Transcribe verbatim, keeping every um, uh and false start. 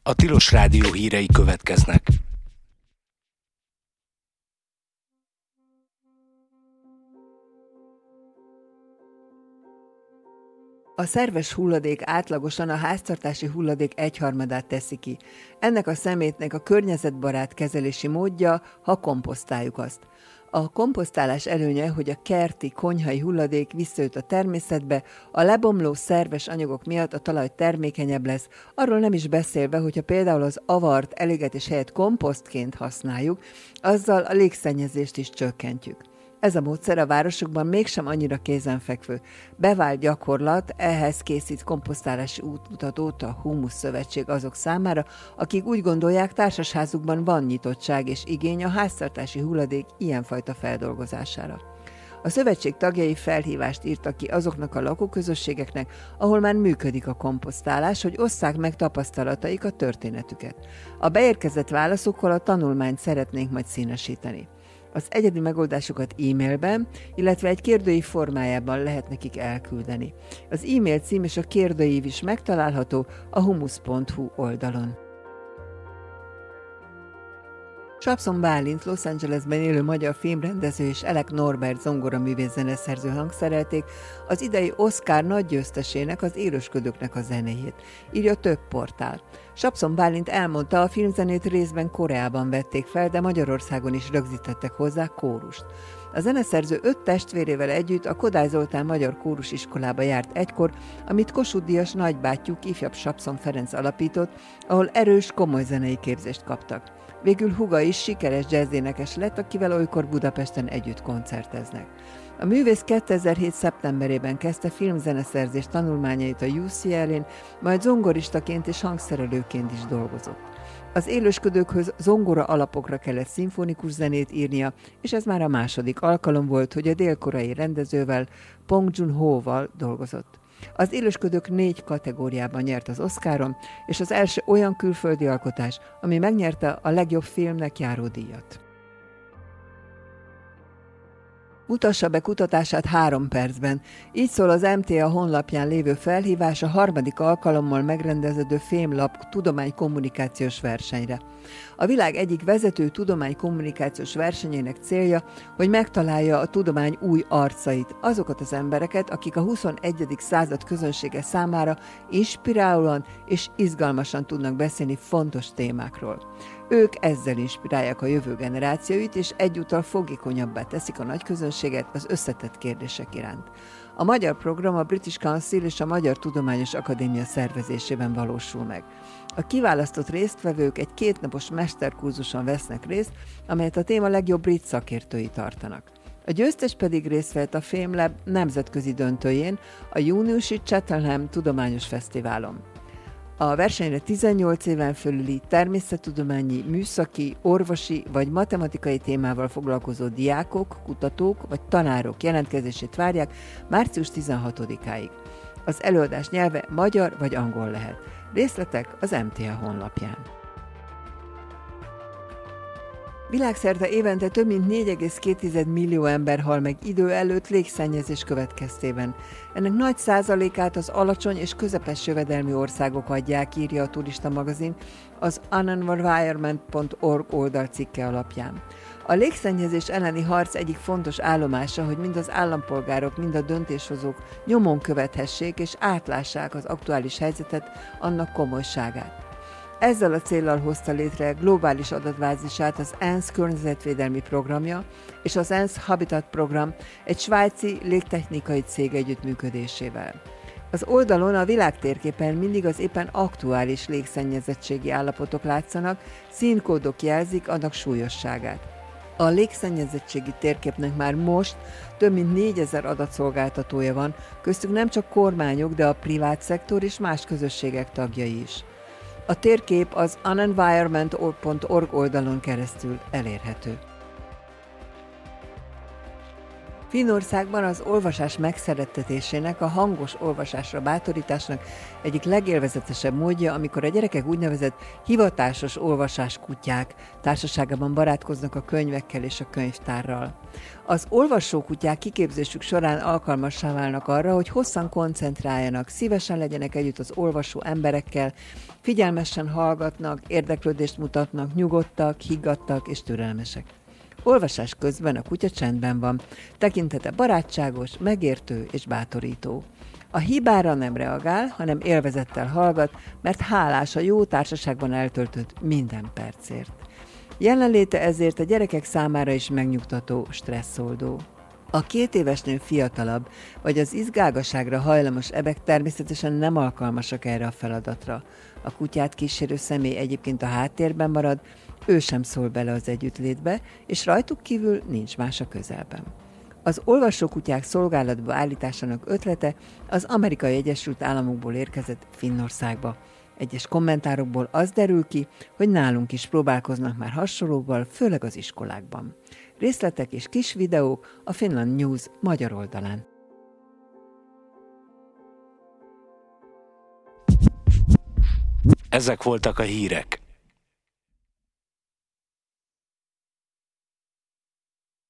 A Tilos Rádió hírei következnek. A szerves hulladék átlagosan a háztartási hulladék egyharmadát teszi ki. Ennek a szemétnek a környezetbarát kezelési módja, ha komposztáljuk azt. A komposztálás előnye, hogy a kerti, konyhai hulladék visszajut a természetbe, a lebomló szerves anyagok miatt a talaj termékenyebb lesz, arról nem is beszélve, hogyha például az avart elégetés helyett komposztként használjuk, azzal a légszennyezést is csökkentjük. Ez a módszer a városokban mégsem annyira kézenfekvő. Bevált gyakorlat, ehhez készít komposztálási útmutatót a Humusz Szövetség azok számára, akik úgy gondolják, társasházukban van nyitottság és igény a háztartási hulladék ilyenfajta feldolgozására. A szövetség tagjai felhívást írtak ki azoknak a lakóközösségeknek, ahol már működik a komposztálás, hogy osszák meg tapasztalataik, a történetüket. A beérkezett válaszokkal a tanulmányt szeretnénk majd színesíteni. Az egyedi megoldásokat e-mailben, illetve egy kérdőív formájában lehet nekik elküldeni. Az e-mail cím és a kérdőív is megtalálható a humusz pont hu oldalon. Sapson Bálint, Los Angelesben élő magyar filmrendező és Elek Norbert zongoraművész zeneszerző hangszerelték az idei Oscar nagy győztesének, az Élősködőknek a zenéjét, írja több portál. Sapson Bálint elmondta, a filmzenét részben Koreában vették fel, de Magyarországon is rögzítettek hozzá kórust. A zeneszerző öt testvérével együtt a Kodály Zoltán Magyar Kórusiskolába járt egykor, amit Kossuth Díjas nagybátyjuk, ifjabb Sapson Ferenc alapított, ahol erős, komoly zenei képzést kaptak. Végül húga is sikeres jazzénekes lett, akivel olykor Budapesten együtt koncerteznek. A művész kétezer-hét szeptemberében kezdte filmzeneszerzés tanulmányait a U C L-én, majd zongoristaként és hangszerelőként is dolgozott. Az Élősködőkhöz zongora alapokra kellett szimfonikus zenét írnia, és ez már a második alkalom volt, hogy a dél-koreai rendezővel, Bong Joon-hoval dolgozott. Az Élősködők négy kategóriában nyert az Oscaron, és az első olyan külföldi alkotás, ami megnyerte a legjobb filmnek járó díjat. Mutassa be kutatását három percben. Így szól az em té á honlapján lévő felhívás a harmadik alkalommal megrendeződő Fémlap tudománykommunikációs versenyre. A világ egyik vezető tudománykommunikációs versenyének célja, hogy megtalálja a tudomány új arcait, azokat az embereket, akik a huszonegyedik század közönsége számára inspirálóan és izgalmasan tudnak beszélni fontos témákról. Ők ezzel inspirálják a jövő generációit, és egyúttal fogékonyabbá teszik a nagyközönséget az összetett kérdések iránt. A magyar program a British Council és a Magyar Tudományos Akadémia szervezésében valósul meg. A kiválasztott résztvevők egy kétnapos mesterkurzuson vesznek részt, amelyet a téma legjobb brit szakértői tartanak. A győztes pedig részt vett a Fémlab nemzetközi döntőjén, a júniusi Cheltenham Tudományos Fesztiválon. A versenyre tizennyolc éven fölüli természettudományi, műszaki, orvosi vagy matematikai témával foglalkozó diákok, kutatók vagy tanárok jelentkezését várják március tizenhatodikáig. Az előadás nyelve magyar vagy angol lehet. Részletek az em té á honlapján. Világszerte évente több mint négy egész két millió ember hal meg idő előtt légszennyezés következtében. Ennek nagy százalékát az alacsony és közepes jövedelmi országok adják, írja a Turista magazin az unenvironment pont org oldalcikke alapján. A légszennyezés elleni harc egyik fontos állomása, hogy mind az állampolgárok, mind a döntéshozók nyomon követhessék és átlássák az aktuális helyzetet, annak komolyságát. Ezzel a céllal hozta létre globális adatbázisát az ENSZ környezetvédelmi programja és az ENSZ Habitat program egy svájci légtechnikai cég együttműködésével. Az oldalon a világtérképen mindig az éppen aktuális légszennyezettségi állapotok látszanak, színkódok jelzik annak súlyosságát. A légszennyezettségi térképnek már most több mint négyezer adatszolgáltatója van, köztük nem csak kormányok, de a privát szektor és más közösségek tagjai is. A térkép az unenvironment pont org oldalon keresztül elérhető. Finnországban az olvasás megszerettetésének, a hangos olvasásra bátorításnak egyik legélvezetesebb módja, amikor a gyerekek úgynevezett hivatásos olvasáskutyák társaságában barátkoznak a könyvekkel és a könyvtárral. Az olvasókutyák kiképzésük során alkalmassá válnak arra, hogy hosszan koncentráljanak, szívesen legyenek együtt az olvasó emberekkel, figyelmesen hallgatnak, érdeklődést mutatnak, nyugodtak, higgadtak és türelmesek. Olvasás közben a kutya csendben van, tekintete barátságos, megértő és bátorító. A hibára nem reagál, hanem élvezettel hallgat, mert hálás a jó társaságban eltöltött minden percért. Jelenléte ezért a gyerekek számára is megnyugtató, stresszoldó. A két évesnél fiatalabb, vagy az izgágaságra hajlamos ebek természetesen nem alkalmasak erre a feladatra. A kutyát kísérő személy egyébként a háttérben marad, ő sem szól bele az együttlétbe, és rajtuk kívül nincs más a közelben. Az olvasókutyák szolgálatba állításának ötlete az Amerikai Egyesült Államokból érkezett Finnországba. Egyes kommentárokból az derül ki, hogy nálunk is próbálkoznak már hasonlóval, főleg az iskolákban. Részletek és kis videók a Finland News magyar oldalán. Ezek voltak a hírek.